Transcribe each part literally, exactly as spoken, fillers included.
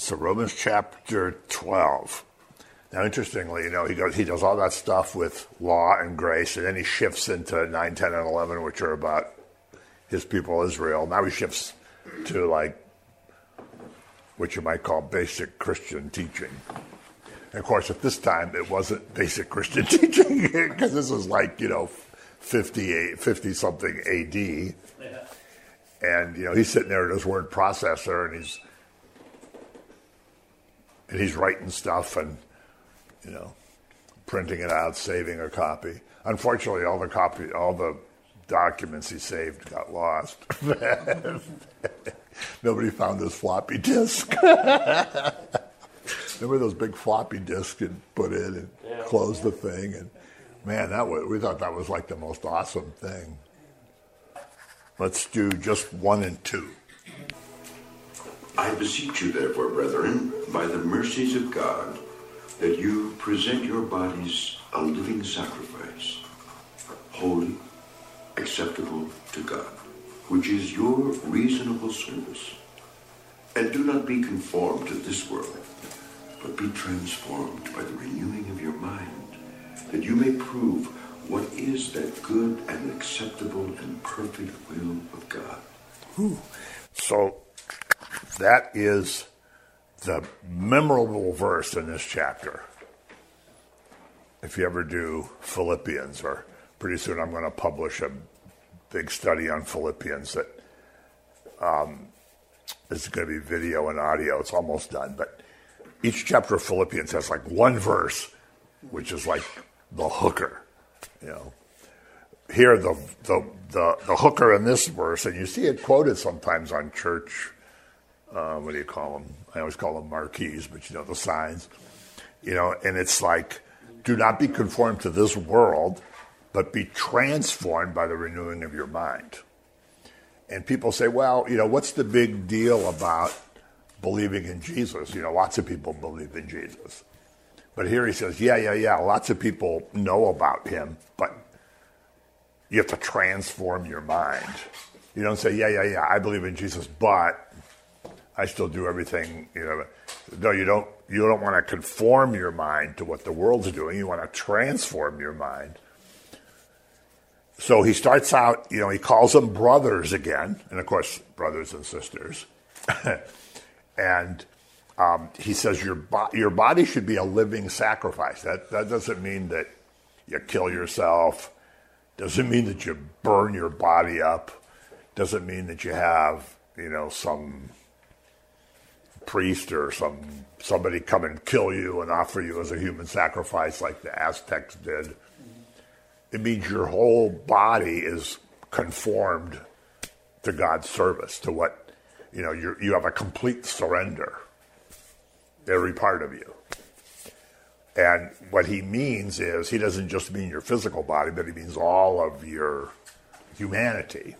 So Romans chapter twelve. Now, interestingly, you know, he goes, he does all that stuff with law and grace, and then he shifts into nine, ten, and eleven, which are about his people Israel. Now he shifts to, like, what you might call basic Christian teaching. And of course, at this time, it wasn't basic Christian teaching, because this was like, you know, fifty-something A D. Yeah. And, you know, he's sitting there at his word processor, and he's and he's writing stuff and, you know, printing it out, saving a copy. Unfortunately, all the copy, all the documents he saved got lost. Nobody found his floppy disk. Remember those big floppy disks you'd put in and yeah. close the thing? And man, that was, we thought that was like the most awesome thing. Let's do just one and two. I beseech you, therefore, brethren, by the mercies of God, that you present your bodies a living sacrifice, holy, acceptable to God, which is your reasonable service. And do not be conformed to this world, but be transformed by the renewing of your mind, that you may prove what is that good and acceptable and perfect will of God. Ooh. So that is the memorable verse in this chapter. If you ever do Philippians, or pretty soon I'm going to publish a big study on Philippians that um, is going to be video and audio. It's almost done, but each chapter of Philippians has like one verse, which is like the hooker, you know. Here, the the the, the hooker in this verse, and you see it quoted sometimes on church. Uh, what do you call them? I always call them marquees, but you know, the signs. You know, and it's like, do not be conformed to this world, but be transformed by the renewing of your mind. And people say, well, you know, what's the big deal about believing in Jesus? You know, lots of people believe in Jesus. But here he says, yeah, yeah, yeah, lots of people know about him, but you have to transform your mind. You don't say, yeah, yeah, yeah, I believe in Jesus, but I still do everything, you know. No, you don't you don't want to conform your mind to what the world's doing. You want to transform your mind. So he starts out, you know, he calls them brothers again, and of course, brothers and sisters. and um, he says your bo- your body should be a living sacrifice. That that doesn't mean that you kill yourself. Doesn't mean that you burn your body up. Doesn't mean that you have, you know, some priest or some somebody come and kill you and offer you as a human sacrifice like the Aztecs did. Mm-hmm. It means your whole body is conformed to God's service, to what, you know, you you have a complete surrender, every part of you. And what he means is, he doesn't just mean your physical body, but he means all of your humanity.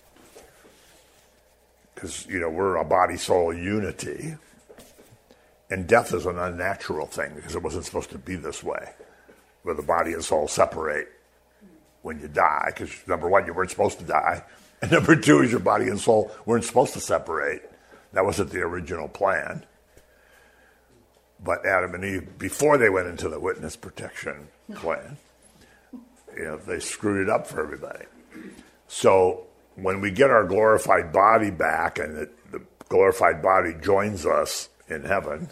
Because, you know, we're a body-soul unity. And death is an unnatural thing, because it wasn't supposed to be this way, where the body and soul separate when you die. Because, number one, you weren't supposed to die. And number two is your body and soul weren't supposed to separate. That wasn't the original plan. But Adam and Eve, before they went into the witness protection plan, you know, they screwed it up for everybody. So when we get our glorified body back, and it, the glorified body joins us in heaven,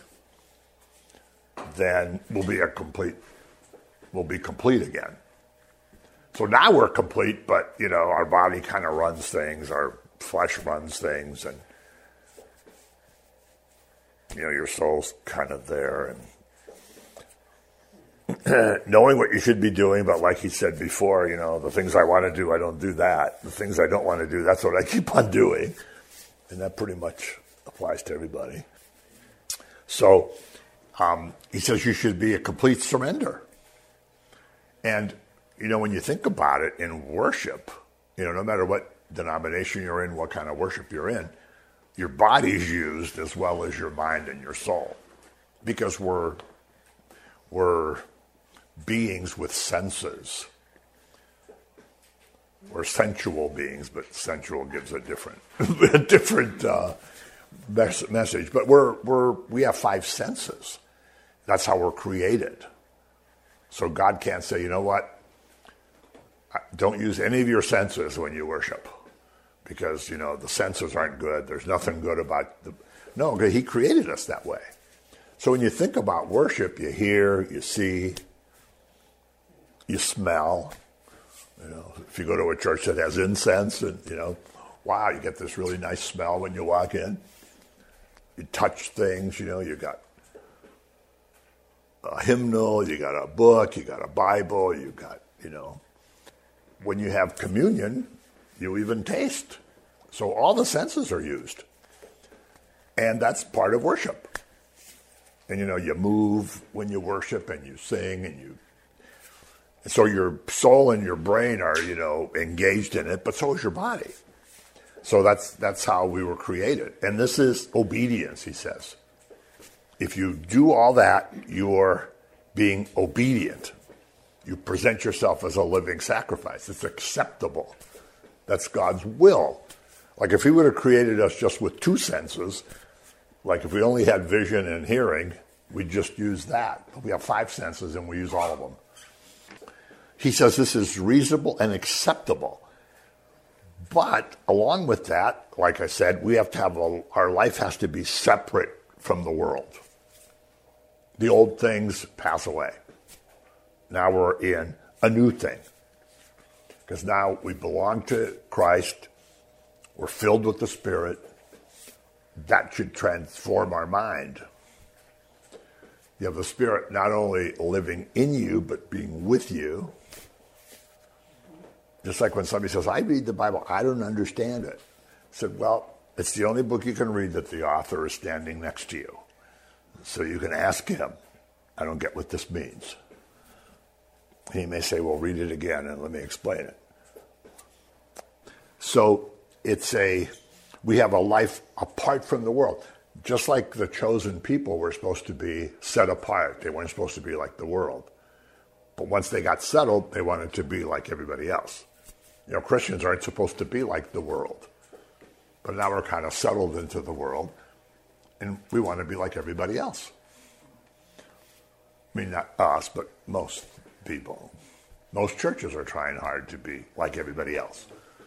then we'll be a complete, we'll be complete again. So now we're complete, but, you know, our body kind of runs things, our flesh runs things, and, you know, your soul's kind of there. And knowing what you should be doing, but like he said before, you know, the things I want to do, I don't do that. The things I don't want to do, that's what I keep on doing. And that pretty much applies to everybody. So um, he says you should be a complete surrender. And, you know, when you think about it in worship, you know, no matter what denomination you're in, what kind of worship you're in, your body's used as well as your mind and your soul. Because we're we're beings with senses. We're sensual beings, but sensual gives a different, a different uh, mes- message. But we're we're we have five senses. That's how we're created. So God can't say, you know what? Don't use any of your senses when you worship, because you know the senses aren't good. There's nothing good about the. No, He created us that way. So when you think about worship, you hear, you see, you smell. You know, if you go to a church that has incense, and you know, wow, you get this really nice smell when you walk in. You touch things, you know, you got a hymnal, you got a book, you got a Bible, you got, you know. When you have communion, you even taste. So all the senses are used. And that's part of worship. And, you know, you move when you worship, and you sing, and you... And so your soul and your brain are, you know, engaged in it, but so is your body. So that's that's how we were created. And this is obedience, he says. If you do all that, you're being obedient. You present yourself as a living sacrifice. It's acceptable. That's God's will. Like if he would have created us just with two senses, like if we only had vision and hearing, we'd just use that. But we have five senses and we use all of them. He says this is reasonable and acceptable. But along with that, like I said, we have to have a, our life has to be separate from the world. The old things pass away. Now we're in a new thing. Because now we belong to Christ. We're filled with the Spirit. That should transform our mind. You have the Spirit not only living in you, but being with you. Just like when somebody says, I read the Bible, I don't understand it. I said, well, it's the only book you can read that the author is standing next to you. So you can ask him, I don't get what this means. He may say, well, read it again and let me explain it. So it's a, we have a life apart from the world. Just like the chosen people were supposed to be set apart. They weren't supposed to be like the world. But once they got settled, they wanted to be like everybody else. You know, Christians aren't supposed to be like the world. But now we're kind of settled into the world, and we want to be like everybody else. I mean, not us, but most people. Most churches are trying hard to be like everybody else.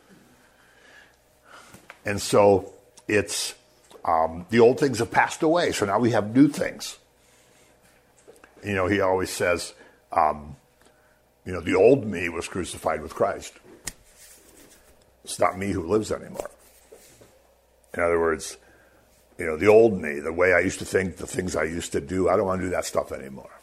And so it's, um, the old things have passed away, so now we have new things. You know, he always says, um, you know, the old me was crucified with Christ. It's not me who lives anymore. In other words, you know, the old me, the way I used to think, the things I used to do, I don't want to do that stuff anymore.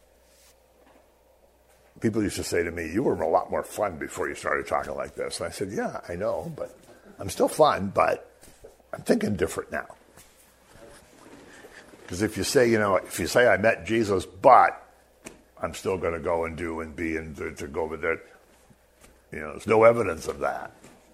People used to say to me, you were a lot more fun before you started talking like this. And I said, yeah, I know, but I'm still fun, but I'm thinking different now. Because if you say, you know, if you say I met Jesus, but I'm still going to go and do and be and to, to go with it, you know, there's no evidence of that.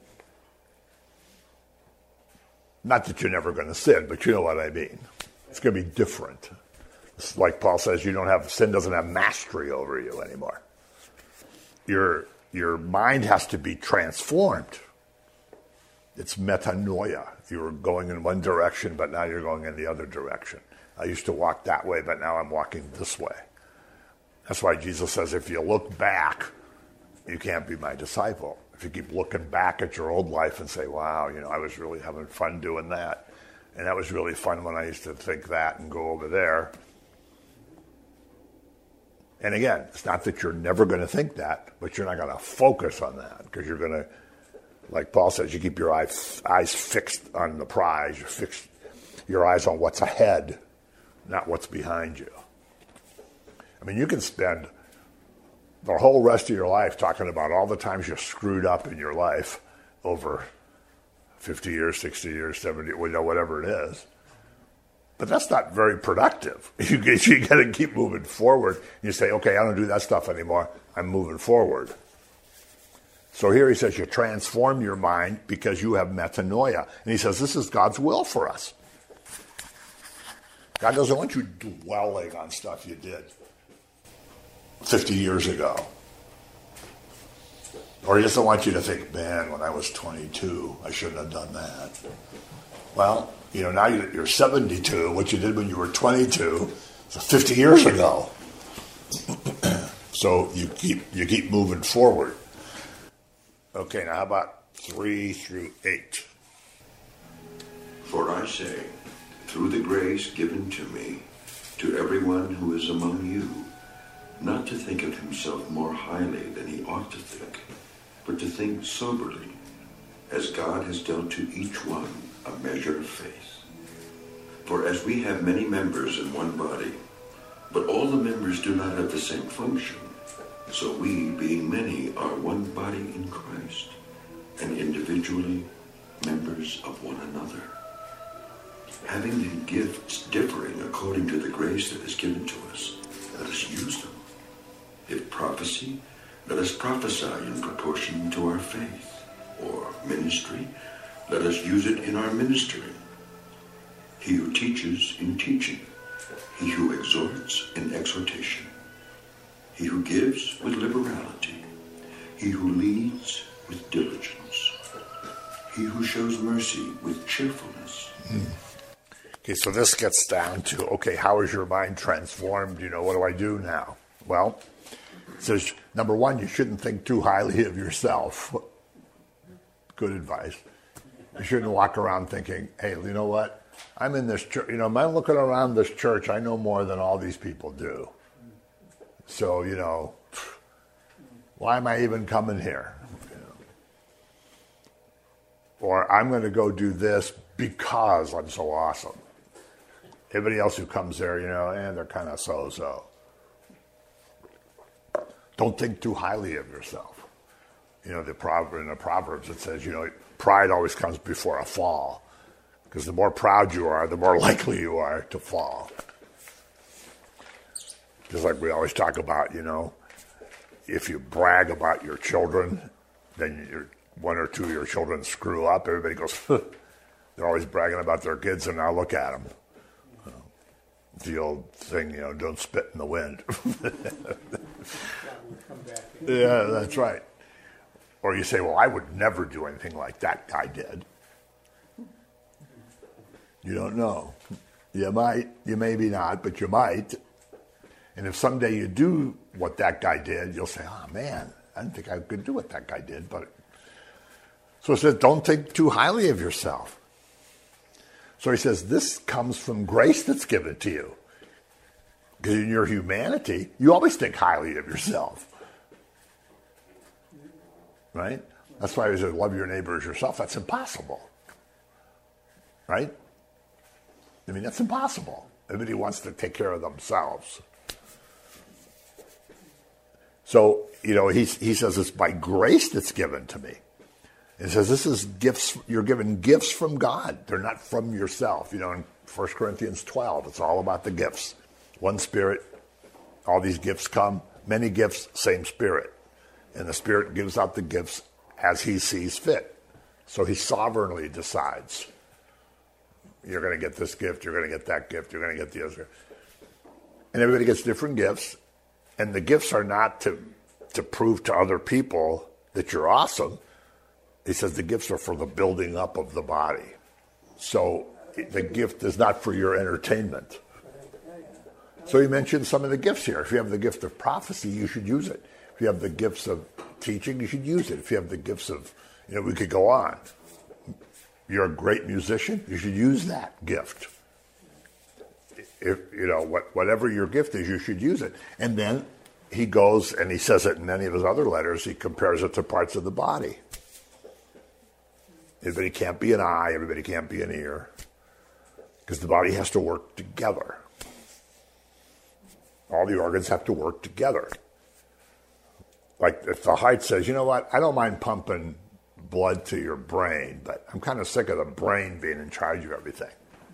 Not that you're never going to sin, but you know what I mean. It's going to be different. It's like Paul says, you don't have sin doesn't have mastery over you anymore. Your your mind has to be transformed. It's metanoia. You were going in one direction, but now you're going in the other direction. I used to walk that way, but now I'm walking this way. That's why Jesus says, if you look back, you can't be my disciple. If you keep looking back at your old life and say, wow, you know, I was really having fun doing that. And that was really fun when I used to think that and go over there. And again, it's not that you're never going to think that, but you're not going to focus on that because you're going to, like Paul says, you keep your eyes, eyes fixed on the prize. You fix your eyes on what's ahead, not what's behind you. I mean, you can spend the whole rest of your life talking about all the times you're screwed up in your life over fifty years, sixty years, seventy, you know, whatever it is. But that's not very productive. You, you got to keep moving forward. You say, okay, I don't do that stuff anymore. I'm moving forward. So here he says you transform your mind because you have metanoia. And he says this is God's will for us. God doesn't want you dwelling on stuff you did fifty years ago. Or he doesn't want you to think, man, when I was twenty-two, I shouldn't have done that. Well, You know, now you're seventy-two. What you did when you were twenty-two, so fifty years ago. So you keep you keep moving forward. Okay, now how about three through eight? For I say, through the grace given to me, to everyone who is among you, not to think of himself more highly than he ought to think, but to think soberly, as God has dealt to each one a measure of faith. For as we have many members in one body, but all the members do not have the same function, so we, being many, are one body in Christ, and individually members of one another. Having then gifts differing according to the grace that is given to us, let us use them. If prophecy, let us prophesy in proportion to our faith. Or ministry, let us use it in our ministering. He who teaches in teaching. He who exhorts in exhortation. He who gives with liberality. He who leads with diligence. He who shows mercy with cheerfulness. Mm. Okay, so this gets down to, okay, how is your mind transformed? You know, what do I do now? Well, it says, number one, you shouldn't think too highly of yourself. Good advice. You shouldn't walk around thinking, hey, you know what? I'm in this church. You know, I'm looking around this church. I know more than all these people do. So, you know, why am I even coming here? You know? Or I'm going to go do this because I'm so awesome. Everybody else who comes there, you know, and they're kind of so-so. Don't think too highly of yourself. You know, the proverb, in the Proverbs it says, you know, pride always comes before a fall. Because the more proud you are, the more likely you are to fall. Just like we always talk about, you know, if you brag about your children, then you're, one or two of your children screw up. Everybody goes, they're always bragging about their kids, and now look at them. You know, the old thing, you know, don't spit in the wind. Yeah, that's right. Or you say, well, I would never do anything like that guy did. You don't know. You might, you maybe not, but you might. And if someday you do what that guy did, you'll say, oh, man, I didn't think I could do what that guy did. But so it says, don't think too highly of yourself. So he says, this comes from grace that's given to you. Because in your humanity, you always think highly of yourself. Right? That's why he says, love your neighbor as yourself. That's impossible. Right? I mean, that's impossible. Everybody wants to take care of themselves. So, you know, he, he says it's by grace that's given to me. He says this is gifts, you're given gifts from God. They're not from yourself. You know, in First Corinthians twelve, it's all about the gifts. One Spirit, all these gifts come. Many gifts, same Spirit. And the Spirit gives out the gifts as he sees fit. So he sovereignly decides. You're going to get this gift, you're going to get that gift, you're going to get the other. And everybody gets different gifts. And the gifts are not to, to prove to other people that you're awesome. He says the gifts are for the building up of the body. So the gift is not for your entertainment. So he mentioned some of the gifts here. If you have the gift of prophecy, you should use it. If you have the gifts of teaching, you should use it. If you have the gifts of, you know, we could go on. You're a great musician, you should use that gift. If, you know, what, whatever your gift is, you should use it. And then he goes, and he says it in many of his other letters, he compares it to parts of the body. Everybody can't be an eye, everybody can't be an ear, because the body has to work together. All the organs have to work together. Like if the heart says, you know what, I don't mind pumping blood to your brain, but I'm kind of sick of the brain being in charge of everything.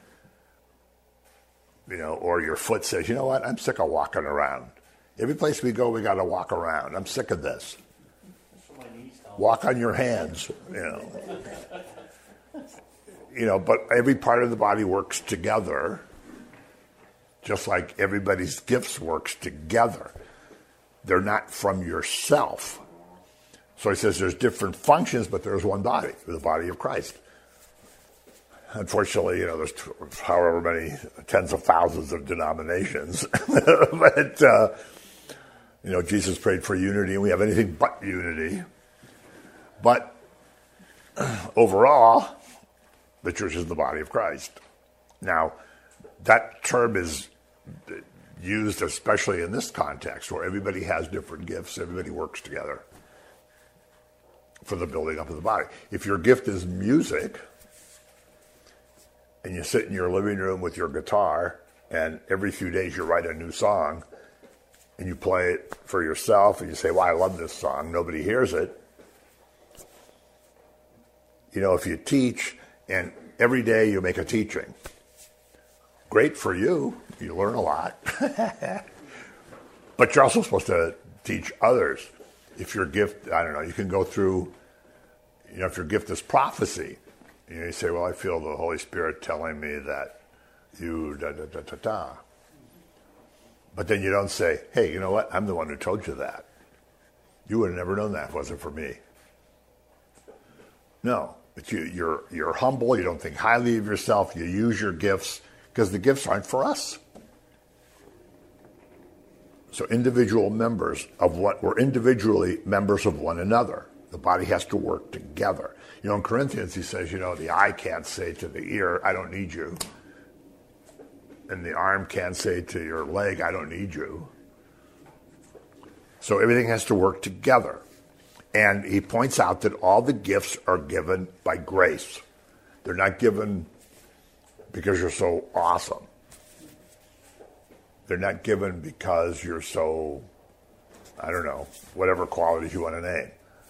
You know, or your foot says, you know what, I'm sick of walking around. Every place we go, we got to walk around. I'm sick of this. Walk on your hands, you know. You know, but every part of the body works together, just like everybody's gifts works together. They're not from yourself. So he says there's different functions, but there's one body, the body of Christ. unfortunately, you know, there's however many tens of thousands of denominations. But, uh, you know, Jesus prayed for unity, and we have anything but unity. But overall, the church is the body of Christ. Now, that term is used especially in this context where everybody has different gifts, everybody works together for the building up of the body. If your gift is music, and you sit in your living room with your guitar, and every few days you write a new song, and you play it for yourself, and you say, well, I love this song, nobody hears it. You know, if you teach, and every day you make a teaching, great for you, you learn a lot. But you're also supposed to teach others. If your gift, I don't know, you can go through, you know, if your gift is prophecy, you know, you say, well, I feel the Holy Spirit telling me that you da da da da da. But then you don't say, hey, you know what? I'm the one who told you that. You would have never known that if it wasn't for me. No, but you, you're you're humble. You don't think highly of yourself. You use your gifts because the gifts aren't for us. So individual members of what we're individually members of one another. The body has to work together. You know, in Corinthians, he says, you know, the eye can't say to the ear, I don't need you. And the arm can't say to your leg, I don't need you. So everything has to work together. And he points out that all the gifts are given by grace. They're not given because you're so awesome. They're not given because you're so, I don't know, whatever qualities you want to name.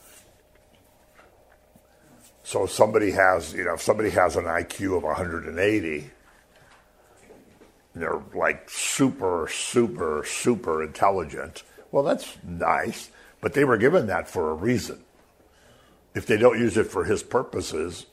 So if somebody has, you know, if somebody has an I Q of one hundred eighty, they're like super, super, super intelligent, well, that's nice, but they were given that for a reason. If they don't use it for his purposes,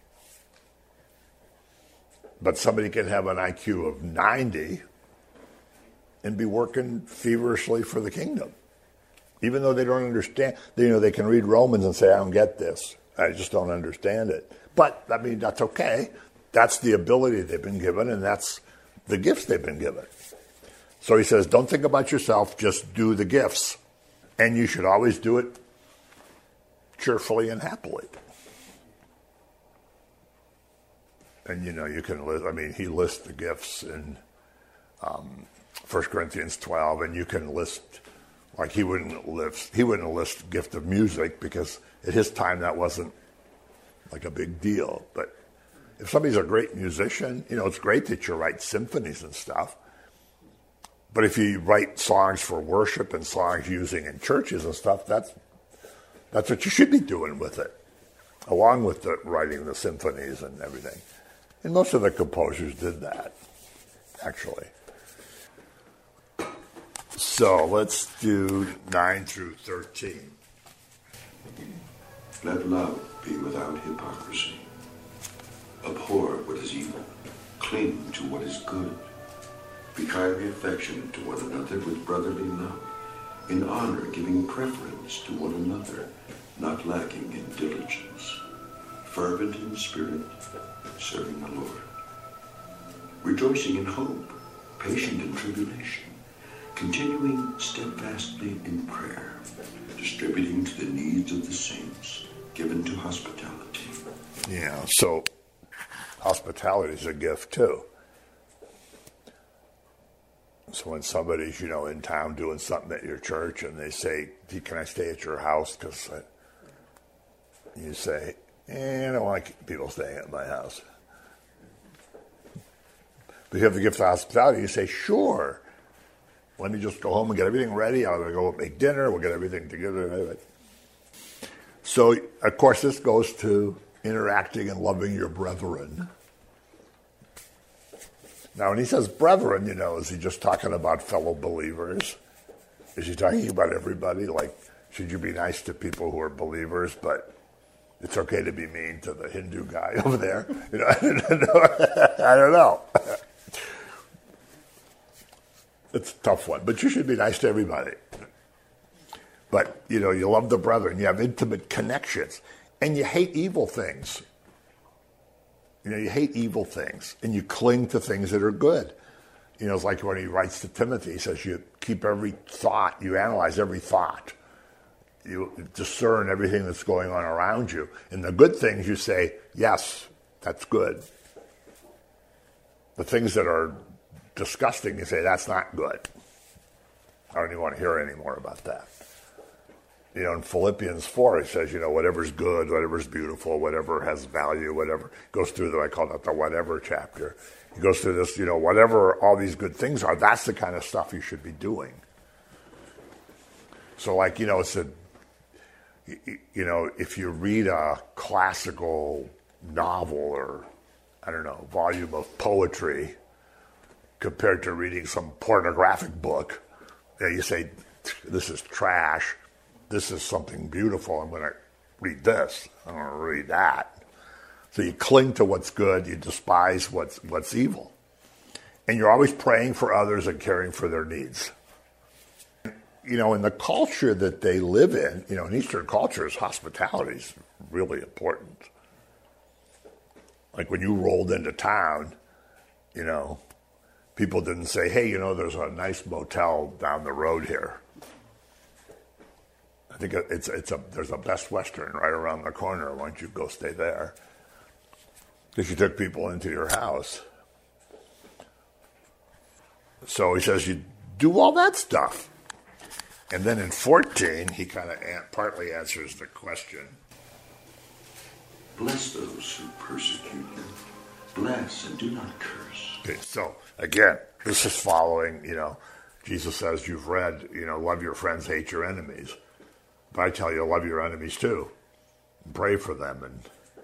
but somebody can have an I Q of ninety and be working feverishly for the kingdom, even though they don't understand. You know, they can read Romans and say, I don't get this. I just don't understand it. But, I mean, that's okay. That's the ability they've been given, and that's the gifts they've been given. So he says, don't think about yourself, just do the gifts. And you should always do it cheerfully and happily. And, you know, you can list, I mean, he lists the gifts in um, First Corinthians twelve, and you can list, like he wouldn't list, he wouldn't list gift of music because at his time that wasn't like a big deal. But if somebody's a great musician, you know, it's great that you write symphonies and stuff. But if you write songs for worship and songs using in churches and stuff, that's that's what you should be doing with it, along with the writing the symphonies and everything. And most of the composers did that, actually. So let's do nine through thirteen. Let love be without hypocrisy. Abhor what is evil. Cling to what is good. Be kindly affectionate to one another with brotherly love. In honor, giving preference to one another, not lacking in diligence. Fervent in spirit, serving the Lord. Rejoicing in hope, patient in tribulation. Continuing steadfastly in prayer. Distributing to the needs of the saints. Given to hospitality. Yeah, so hospitality is a gift too. So when somebody's, you know, in town doing something at your church and they say, can I stay at your house? Because you say, eh, I don't like people staying at my house. But you have the gift of hospitality, you say, sure. Let me just go home and get everything ready. I'll go make dinner. We'll get everything together. So, of course, this goes to interacting and loving your brethren. Now, when he says brethren, you know, is he just talking about fellow believers? Is he talking about everybody? Like, should you be nice to people who are believers, but it's okay to be mean to the Hindu guy over there? You know, I don't know. I don't know. It's a tough one, but you should be nice to everybody. But, you know, you love the brethren, you have intimate connections, and you hate evil things. You know, you hate evil things, and you cling to things that are good. You know, it's like when he writes to Timothy, he says you keep every thought, you analyze every thought. You discern everything that's going on around you. And the good things you say, yes, that's good. The things that are disgusting, you say, that's not good. I don't even want to hear any more about that. You know, in Philippians four, it says, you know, whatever's good, whatever's beautiful, whatever has value, whatever, goes through the, I call that the whatever chapter. He goes through this, you know, whatever all these good things are, that's the kind of stuff you should be doing. So like, you know, it's a, you know, if you read a classical novel or, I don't know, volume of poetry compared to reading some pornographic book, you know, you say, this is trash. This is something beautiful. I'm going to read this. I'm going to read that. So you cling to what's good. You despise what's what's evil. And you're always praying for others and caring for their needs. You know, in the culture that they live in, you know, in Eastern cultures, hospitality is really important. Like when you rolled into town, you know, people didn't say, hey, you know, there's a nice motel down the road here. I think it's it's a there's a Best Western right around the corner. Why don't you go stay there? Because you took people into your house. So he says you do all that stuff. And then in fourteen, he kind of partly answers the question. Bless those who persecute you. Bless and do not curse. Okay, so again, this is following, you know, Jesus says you've read, you know, love your friends, hate your enemies. But I tell you, love your enemies too. Pray for them. And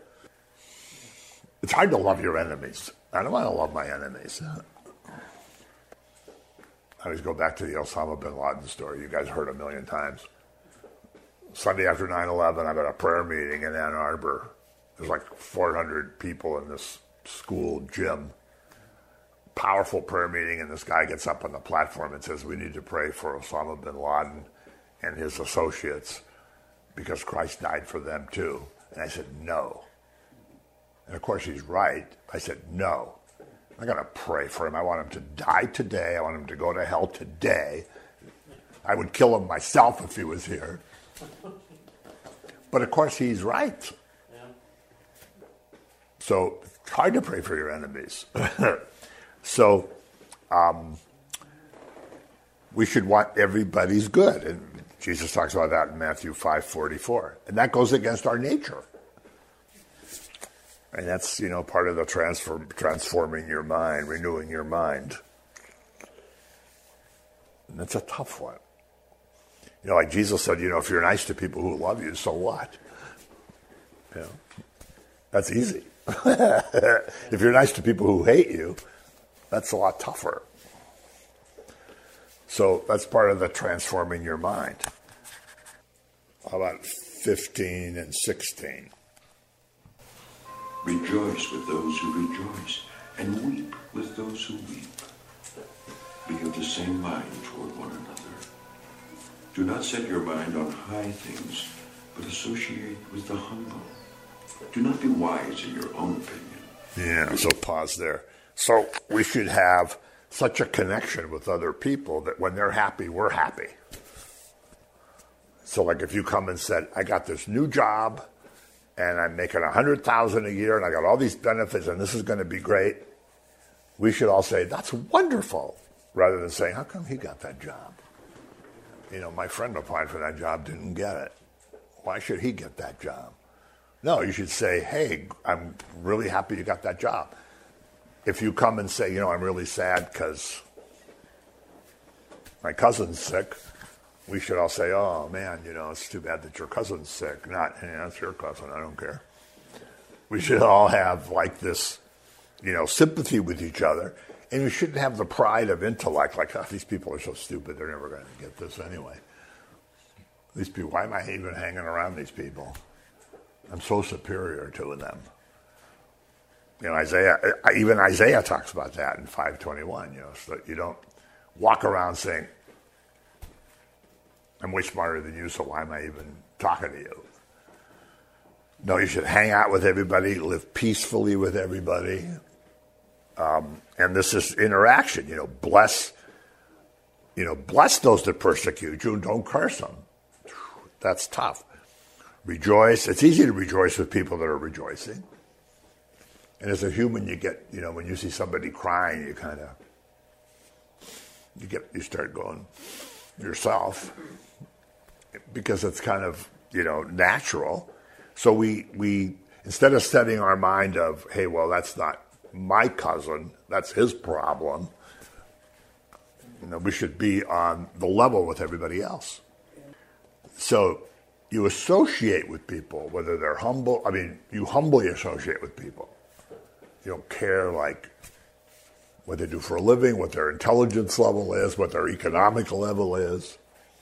it's hard to love your enemies. I don't want to love my enemies. I always go back to the Osama bin Laden story. You guys heard a million times. Sunday after nine eleven, I'm at a prayer meeting in Ann Arbor. There's like four hundred people in this school gym. Powerful prayer meeting, and this guy gets up on the platform and says, we need to pray for Osama bin Laden and his associates because Christ died for them too. And I said, no. And of course he's right. I said, no. I'm going to pray for him. I want him to die today. I want him to go to hell today. I would kill him myself if he was here. But of course he's right. Yeah. So it's hard to pray for your enemies. So um, we should want everybody's good. And Jesus talks about that in Matthew five forty-four. And that goes against our nature. And that's, you know, part of the transform, transforming your mind, renewing your mind. And that's a tough one. You know, like Jesus said, you know, if you're nice to people who love you, so what? You know, that's easy. If you're nice to people who hate you, that's a lot tougher. So that's part of the transforming your mind. How about fifteen and sixteen? Rejoice with those who rejoice, and weep with those who weep. Be of the same mind toward one another. Do not set your mind on high things, but associate with the humble. Do not be wise in your own opinion. Yeah, so pause there. So we should have such a connection with other people that when they're happy, we're happy. So like if you come and said, I got this new job, and I'm making one hundred thousand dollars a year, and I got all these benefits, and this is going to be great, we should all say, that's wonderful, rather than saying, how come he got that job? You know, my friend applied for that job, didn't get it. Why should he get that job? No, you should say, hey, I'm really happy you got that job. If you come and say, you know, I'm really sad because my cousin's sick, we should all say, oh, man, you know, it's too bad that your cousin's sick. Not, hey, that's your cousin, I don't care. We should all have, like, this, you know, sympathy with each other. And we shouldn't have the pride of intellect, like, oh, these people are so stupid, they're never going to get this anyway. These people, why am I even hanging around these people? I'm so superior to them. You know, Isaiah, even Isaiah talks about that in five twenty-one, you know, so that you don't walk around saying, I'm way smarter than you, so why am I even talking to you? No, you should hang out with everybody, live peacefully with everybody. Um, and this is interaction, you know, bless, you know, bless those that persecute you and don't curse them. That's tough. Rejoice. It's easy to rejoice with people that are rejoicing. And as a human, you get, you know, when you see somebody crying, you kind of, you get, you start going yourself because it's kind of, you know, natural. So we, we, instead of setting our mind of, hey, well, that's not my cousin, that's his problem, you know, we should be on the level with everybody else. So you associate with people, whether they're humble, I mean, you humbly associate with people. You don't care, like, what they do for a living, what their intelligence level is, what their economic level is.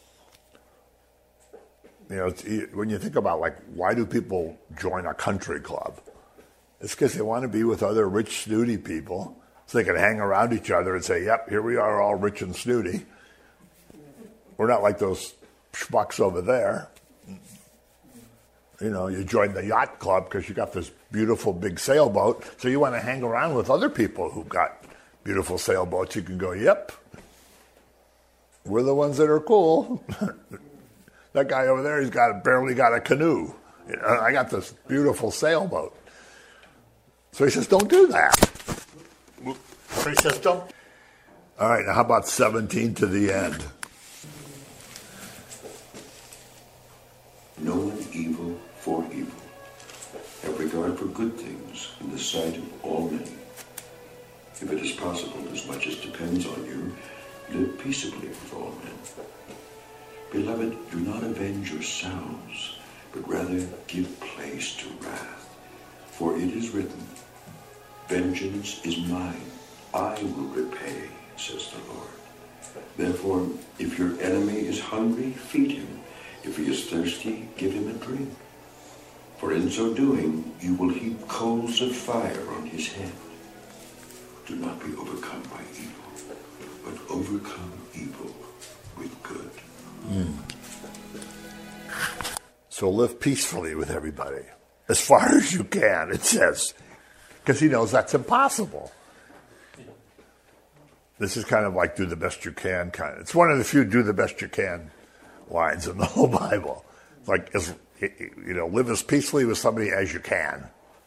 You know, it's, when you think about, like, why do people join a country club? It's because they want to be with other rich, snooty people so they can hang around each other and say, yep, here we are all rich and snooty. We're not like those schmucks over there. You know, you join the yacht club because you got this beautiful big sailboat, so you want to hang around with other people who've got beautiful sailboats. You can go, yep, we're the ones that are cool. That guy over there, he's got barely got a canoe. You know, I got this beautiful sailboat. So he says, don't do that. So he says, don't. All right, now how about seventeen to the end? No one evil for evil. Have regard for good things in the sight of all men. If it is possible, as much as depends on you, live peaceably with all men. Beloved, do not avenge yourselves, but rather give place to wrath. For it is written, vengeance is mine, I will repay, says the Lord. Therefore, if your enemy is hungry, feed him. If he is thirsty, give him a drink. For in so doing, you will heap coals of fire on his head. Do not be overcome by evil, but overcome evil with good. Mm. So live peacefully with everybody, as far as you can, it says, because he knows that's impossible. This is kind of like do the best you can kind of. It's one of the few do the best you can lines in the whole Bible. It's like, as, you know, live as peacefully with somebody as you can.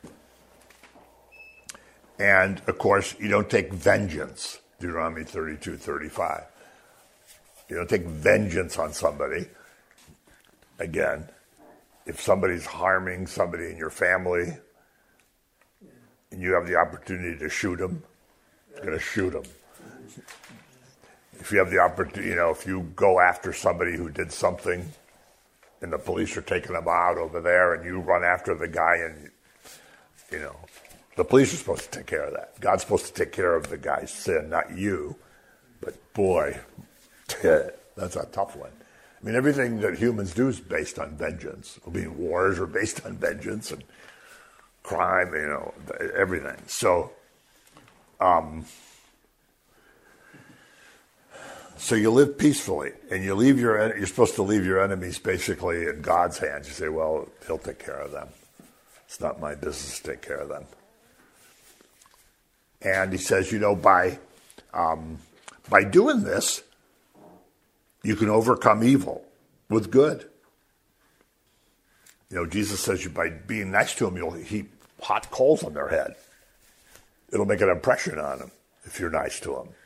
And, of course, you don't take vengeance, Deuteronomy thirty-two thirty-five. You don't take vengeance on somebody. Again, if somebody's harming somebody in your family and you have the opportunity to shoot them, you're going to shoot them. If you have the opportunity, you know, if you go after somebody who did something and the police are taking them out over there and you run after the guy and, you know, the police are supposed to take care of that. God's supposed to take care of the guy's sin, not you. But boy, that's a tough one. I mean, everything that humans do is based on vengeance. I mean, wars are based on vengeance and crime, you know, everything. So, um, so you live peacefully, and you leave your. You're supposed to leave your enemies basically in God's hands. You say, "Well, He'll take care of them. It's not my business to take care of them." And He says, you know, by um, by doing this, you can overcome evil with good. You know, Jesus says you by being nice to them, you'll heap hot coals on their head. It'll make an impression on them if you're nice to them.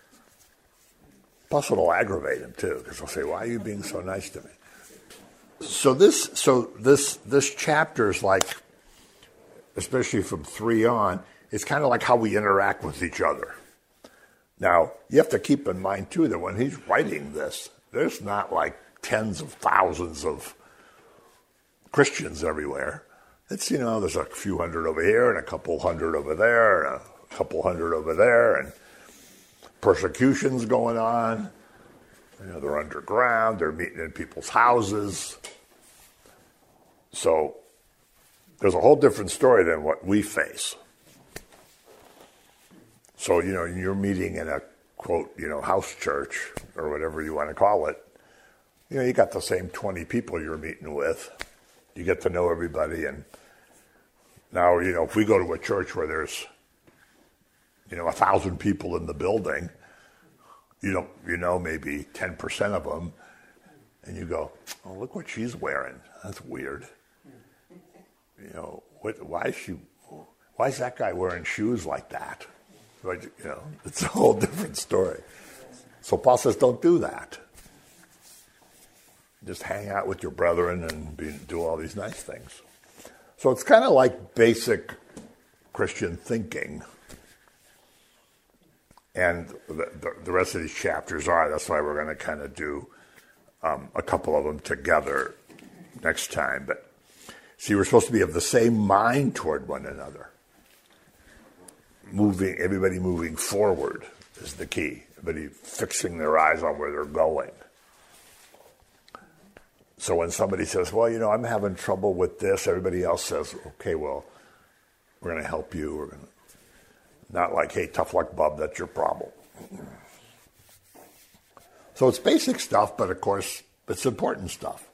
Plus, it'll aggravate them too, because they'll say, "Why are you being so nice to me?" So this, so this, this chapter is like, especially from three on, it's kind of like how we interact with each other. Now, you have to keep in mind too that when he's writing this, there's not like tens of thousands of Christians everywhere. It's, you know, there's a few hundred over here and a couple hundred over there and a couple hundred over there, and persecution's going on. You know, they're underground. They're meeting in people's houses. So there's a whole different story than what we face. So, you know, you're meeting in a, quote, you know, house church or whatever you want to call it. You know, you got the same twenty people you're meeting with. You get to know everybody, and Now, you know, if we go to a church where there's, you know, a thousand people in the building, you don't, you know, maybe ten percent of them, and you go, oh, look what she's wearing. That's weird. You know, what, why is she, why is that guy wearing shoes like that? You know, it's a whole different story. So Paul says, don't do that. Just hang out with your brethren and be, do all these nice things. So it's kind of like basic Christian thinking. And the, the, the rest of these chapters are. That's why we're going to kind of do um, a couple of them together next time. But see, we're supposed to be of the same mind toward one another. Moving, everybody moving forward is the key. Everybody fixing their eyes on where they're going. So when somebody says, well, you know, I'm having trouble with this, everybody else says, okay, well, we're going to help you. We're going to, not like, hey, tough luck, bub, that's your problem. So it's basic stuff, but of course, it's important stuff.